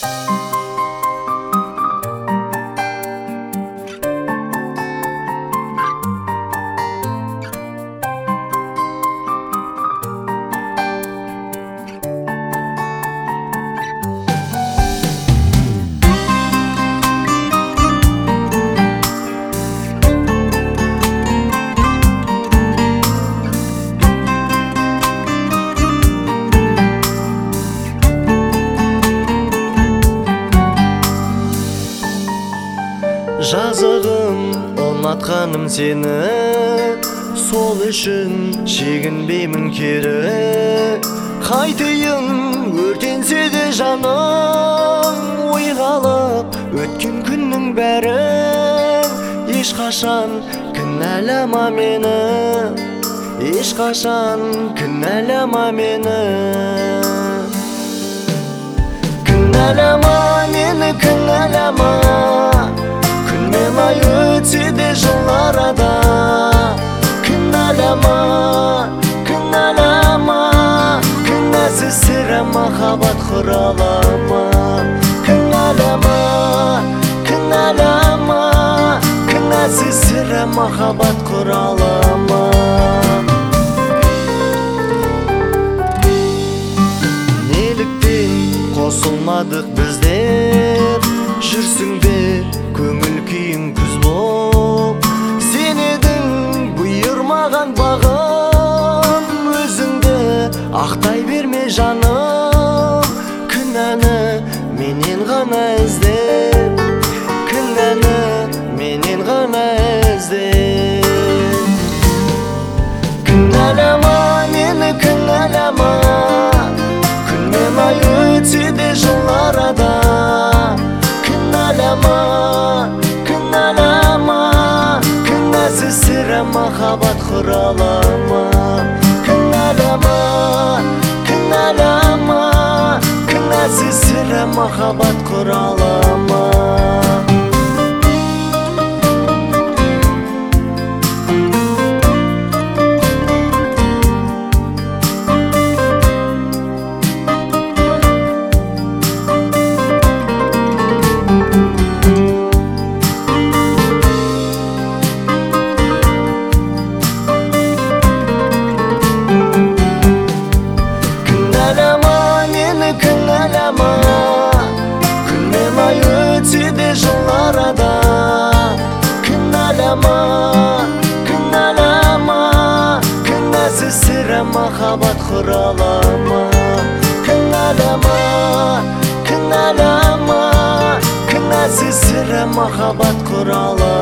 Жазығым ұнатқаным сені, сол үшін шегінбеймін кері. Қайтейін өртенсе де жаным, ойғалып өткен күннің бәрін. Ешқашан кінәлама мені, ешқашан кінәлама мені. Кінәлама мені, кінәлама, күнмен ай өтсе де жыл арада. Кінәлама, кінәлама, кінәсіз сірә махаббат құралама. Кінәлама, кінәлама, кінәсіз сірә махаббат құралама. Неліктен қосылмадық біздер, жүрсің бе көңіл күйің күз боп. Сен едің бұйырмаған бағым, өзіңді ақтай берме жаным. Кінәні менен ғана іздеп, кінәні менен ғана іздеп. Кінәлама мені, кінәлама, күнмен ай өтсе де жыл арада. Кінәлама, кінәлама, кінәсіз сірә махаббат құралама. Кінәлама, кінәлама, кінәсіз сірә махаббат құралама. Кінәлама, күнмен ай өтсе де жыл арада. Кінәлама, кінәлама, кінәсіз сірә махаббат құралама. Кінәлама, кінәлама, кінәсіз сірә махаббат құралама.